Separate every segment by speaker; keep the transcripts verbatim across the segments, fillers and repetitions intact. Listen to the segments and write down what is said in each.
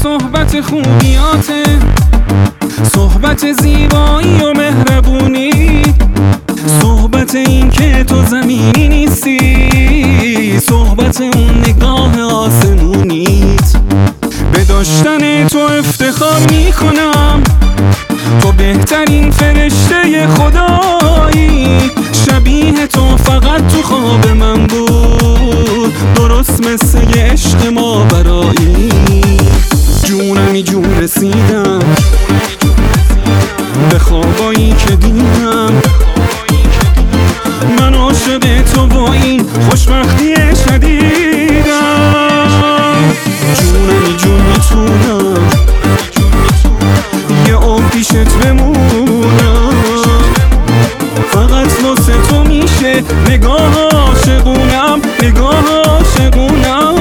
Speaker 1: صحبت خوبیاته، صحبت زیبایی و مهربونی، صحبت این که تو زمینی نیستی، صحبت اون نگاه آسمونیت. به داشتن تو افتخار میکنم، تو بهترین فرشته خدایی. شبیه تو فقط تو خواب من بود، درست مثل یه عشق ما برایی. جونمی جون رسیدم به خوابایی که دیدم، من عاشق تو با این خوشبختی شدیدم. جونمی جون میتونم یه عمر پیشت بمونم، فقط واسه تو میشه نگاه عاشقونم، نگاه عاشقونم.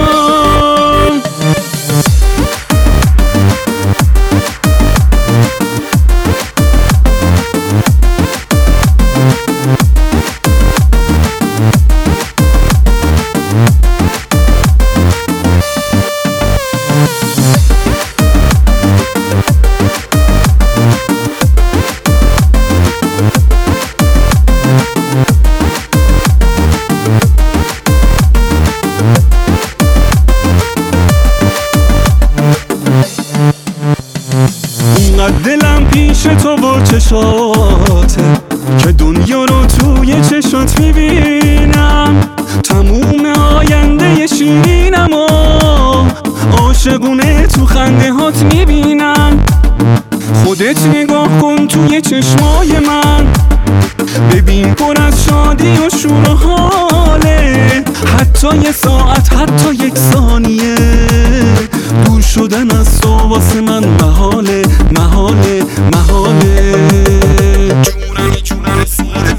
Speaker 1: دلم پیش تو با چشاته که دنیا رو توی چشات میبینم، تموم آینده شیرینم و عاشقونه تو خنده هات میبینم. خودت نگاه کن توی چشمای من، ببین پر از شادی و شور و حاله. حتی یه ساعت، حتی یک ثانیه دور شدن از تو واسه من محاله، محاله، محاله. جونمی جون رسیدم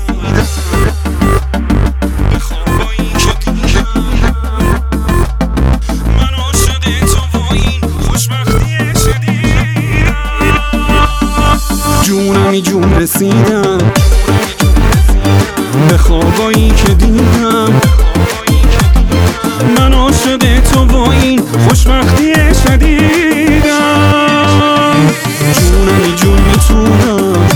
Speaker 1: به خوابایی که دیدم، من عاشق تو با این خوشبختی شدیدم. جونمی جون رسیدم به خوابایی که دیدم، من عاشق تو با این خوشبختی شدیدم. جونمی جون میتونم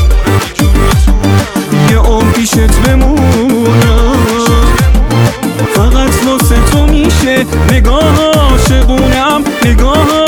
Speaker 1: یه عمر پیشت بمونم، فقط واسه تو میشه نگاه عاشقونم، نگاه